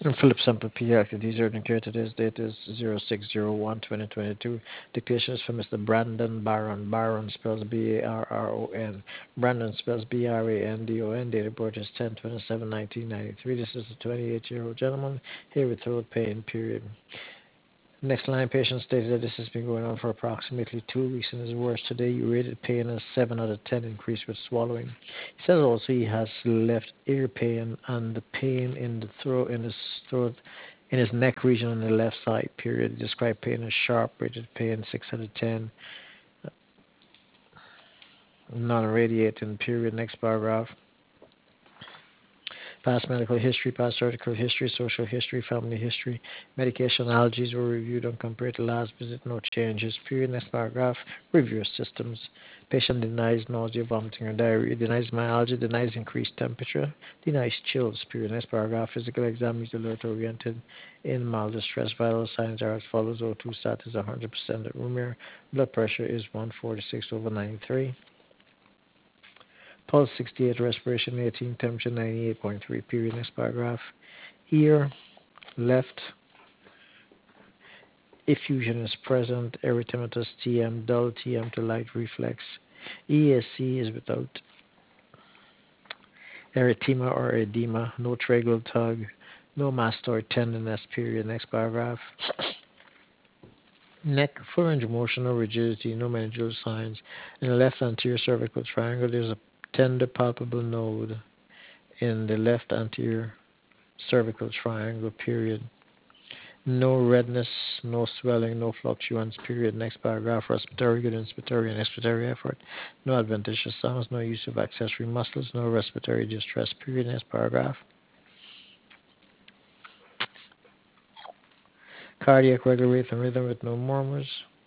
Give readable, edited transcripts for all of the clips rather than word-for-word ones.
And Philip Sample P. Activities are declared today's date is 06/01/2022. Dictation is from Mr. Brandon Barron. Barron spells Barron. Brandon spells Brandon. Date of birth is 10/27/1993. This is a 28-year-old gentleman here with throat pain, period. Next line, patient stated that this has been going on for approximately 2 weeks and is worse today. You rated pain as 7 out of 10, increased with swallowing. He says also he has left ear pain and the pain in the throat, in his neck region on the left side, period. Described pain as sharp, rated pain 6 out of 10, non-radiating, period. Next paragraph. Past medical history, past surgical history, social history, family history, medication allergies were reviewed and compared to last visit. No changes. Period. Next paragraph. Review systems. Patient denies nausea, vomiting, or diarrhea. Denies myalgia. Denies increased temperature. Denies chills. Period. Next paragraph. Physical exam is alert oriented. In mild distress, vital signs are as follows: O2 status 100% at room air. Blood pressure is 146/93. Pulse 68, respiration 18, temperature 98.3. Period. Next paragraph. Ear, left, effusion is present, erythematous TM, dull TM to light reflex. ESC is without erythema or edema, no tragal tug, no mastoid tenderness. Period. Next paragraph. Neck, pharyngeal motion, no rigidity, no meningeal signs. In the left anterior cervical triangle, there's a tender palpable node in the left anterior cervical triangle, period. No redness, no swelling, no fluctuance, period. Next paragraph. Respiratory, good inspiratory and expiratory effort. No adventitious sounds, no use of accessory muscles, no respiratory distress, period. Next paragraph. Cardiac regular rhythm with no murmurs.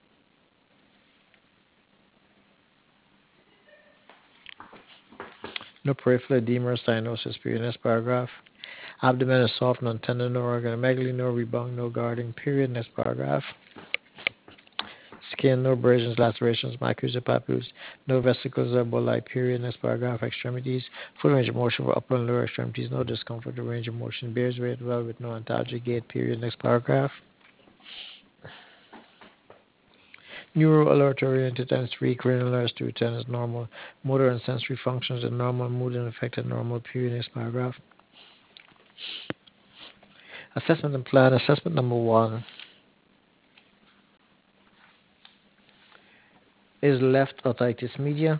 No peripheral edema or cyanosis, period. Next paragraph. Abdomen is soft, non-tender, no organomegaly, no rebound, no guarding, period. Next paragraph. Skin, no abrasions, lacerations, maculae, papules, no vesicles or bulli, period. Next paragraph. Extremities, full range of motion for upper and lower extremities, no discomfort or range of motion, bears weight well with no antalgic gait, period. Next paragraph. Neuro alert oriented times 3, cranial alerts 210 is normal, motor and sensory functions are normal, mood and affected normal, period. Next paragraph. Assessment and plan. Assessment number 1 is left otitis media,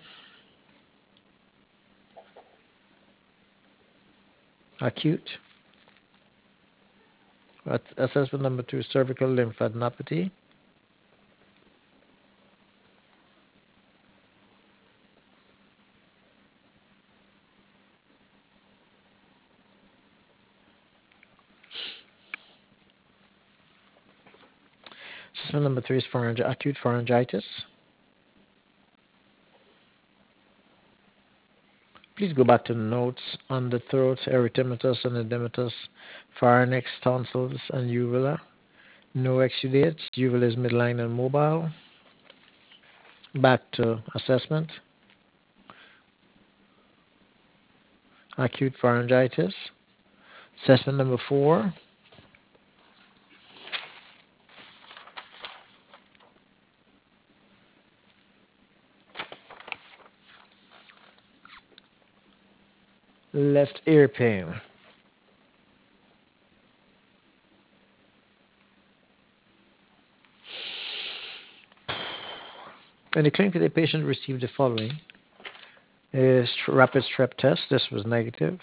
acute. Assessment number 2, cervical lymphadenopathy. Assessment number 3 is acute pharyngitis. Please go back to the notes on the throat, erythematous and edematous, pharynx, tonsils, and uvula. No exudates. Uvula is midline and mobile. Back to assessment. Acute pharyngitis. Assessment number 4. Left ear pain. In the clinic, the patient received the following: is rapid strep test. This was negative.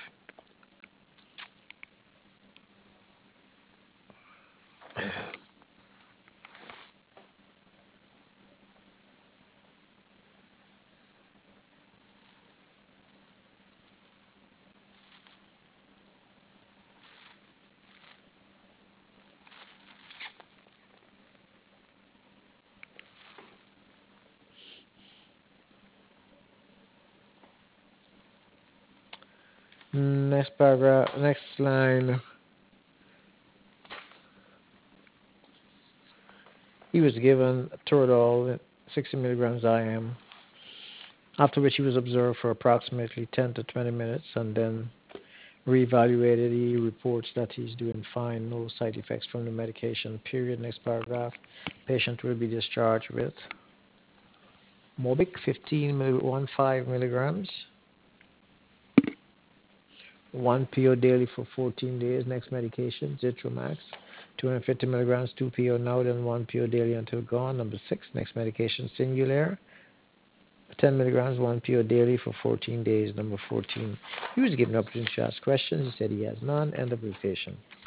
Next paragraph, next line. He was given Toradol, 60 milligrams IM, after which he was observed for approximately 10 to 20 minutes and then Reevaluated. He reports that he's doing fine. No side effects from the medication. Period. Next paragraph. Patient will be discharged with Mobic 15 milligrams. 1 PO daily for 14 days. Next medication, Zitromax, 250 milligrams, 2 PO now, then 1 PO daily until gone. Number 6, next medication, Singulair, 10 milligrams, 1 PO daily for 14 days. Number 14, he was given an opportunity to ask questions. He said he has none. End of the patient.